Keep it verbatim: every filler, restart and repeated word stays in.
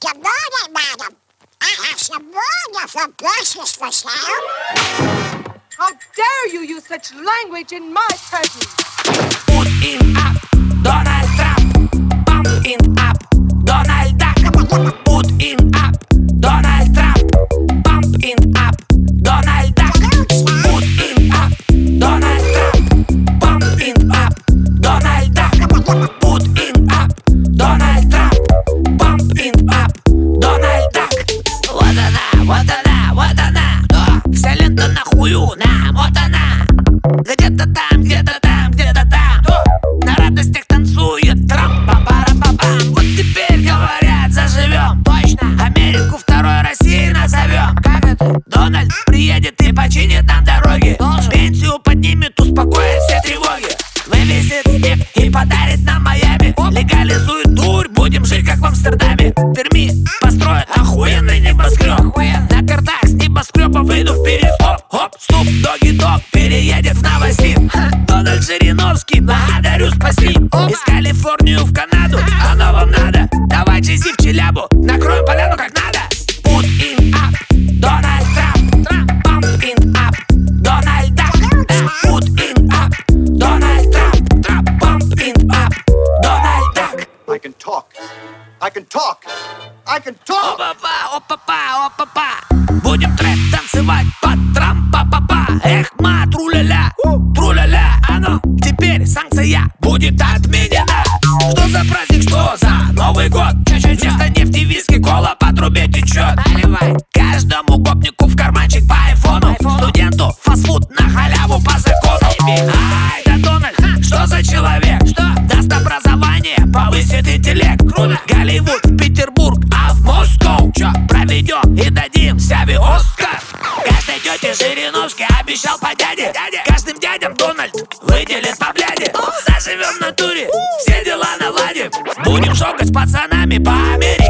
Сегодня, madam, I have some wonderful places for sale. How dare you use such language in my presence? Put in up, Donald Trump. Pump in up, Donald Duck. Put in up, Donald Trump. Pump in up, Donald Duck. Put in up, Donald Trump. Pump in up, Donald Duck. Put in up, Donald Trump. Pump in up, Donald Duck. Вот она, вот она, вот она. О, вся лента нахую нам, вот она. Где-то там, где-то там, где-то там. О, на радостях танцует Трамп. Па-пара-па-пам. Вот теперь говорят, заживем. Точно, Америку второй Россией назовем. Как это? Дональд приедет и починит нам дороги. Должен. Пенсию поднимет, успокоит все тревоги. Вывезет снег и подарит нам Майами. Легализует дурь, будем жить как в Амстердаме. В Перми построят охуенный небоскреб. На картах с небоскреба выйду вперед. Оп, оп, стоп, доги дог переедет в Новосиб. Дональд Жириновский, благодарю, спасибо. Из Калифорнии в Канаду, оно вам надо. Давай джези в Челябу, накроем поляну как надо. Put in up, Donald Trump. Pump in up, Donald Duck. Put in up, Donald Trump. Pump in up, Donald Duck. I can talk. I can talk. I can talk. Опа-па, опа-па, опа-па. Будем трэп танцевать под Трампа, папа. Эх, ма, тру-ля-ля, тру-ля-ля. А ну, теперь санкция будет отменена. Что за праздник, что за Новый год? Вместо нефти, виски, кола по трубе течет. Наливай. Каждому гопнику в карманчик по айфону. Студенту фастфуд на халяву по закону. Ай, да Дональд, что за человек? Что? Даст образование, повысит интеллект. Круто. Голливуд в Петербург, а в Москву чё? Проведем и дадим Сяве Оскар. Каждой тете Жириновский обещал по дяде. Каждым дядям Дональд выделит по бляде. Заживем в натуре, все дела наладим. Будем шокать с пацанами по Америке.